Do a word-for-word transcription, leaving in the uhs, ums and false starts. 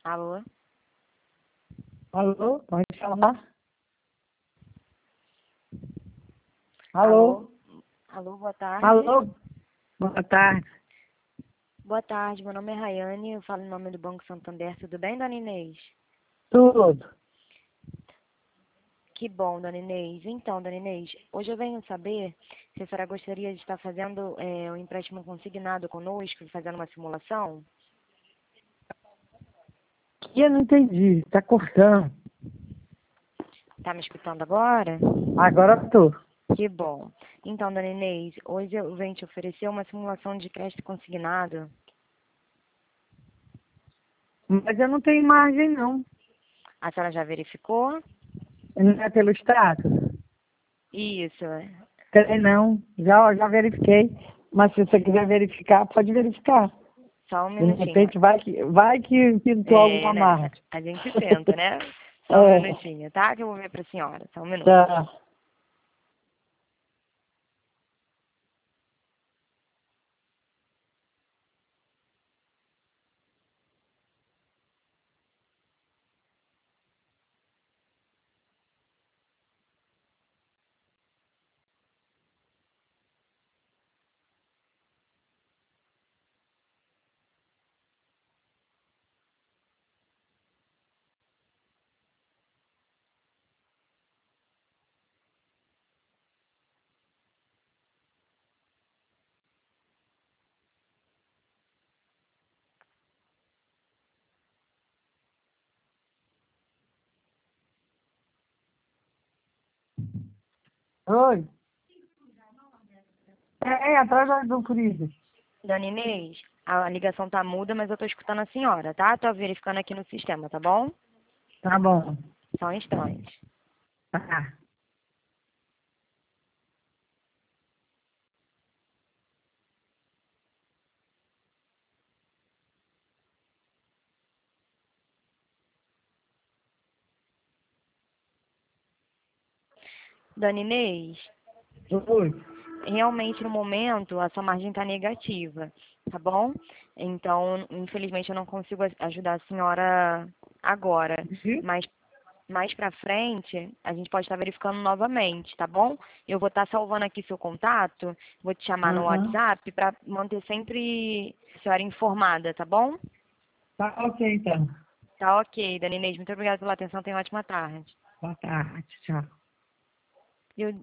Alô? Alô, pode falar? Alô? Alô? Alô, boa tarde. Alô? Boa tarde. Boa tarde, meu nome é Rayane, eu falo em nome do Banco Santander. Tudo bem, dona Inês? Tudo. Que bom, dona Inês. Então, dona Inês, hoje eu venho saber se a senhora gostaria de estar fazendo é, um empréstimo consignado conosco, fazendo uma simulação. Que eu não entendi, tá cortando. Tá me escutando agora? Agora eu tô. Que bom. Então, dona Inês, hoje eu venho te oferecer uma simulação de crédito consignado. Mas eu não tenho margem, não. A senhora já verificou? Não é pelo status? Isso. Tem não. Já, já verifiquei. Mas se você quiser verificar, pode verificar. Só um De minutinho. repente vai que, vai que pintou É, alguma né? margem. A gente tenta, né? Só um É, minutinho, tá? Que eu vou ver pra senhora. Só um minuto. tá. Oi. É, é atrás do freezer. Dona Inês, a ligação tá muda, mas eu tô escutando a senhora, tá? Tô verificando aqui no sistema, tá bom? Tá bom. Só um instante. Tá. Dona Inês, Oi. realmente no momento a sua margem tá negativa, tá bom? Então, infelizmente eu não consigo a- ajudar a senhora agora, Viu? mas mais pra frente a gente pode estar verificando novamente, tá bom? Eu vou estar salvando aqui seu contato, vou te chamar no Aham. WhatsApp pra manter sempre a senhora informada, tá bom? Tá ok, então. Tá ok, Dona Inês, muito obrigada pela atenção, tenha uma ótima tarde. Boa tarde, tchau. Eu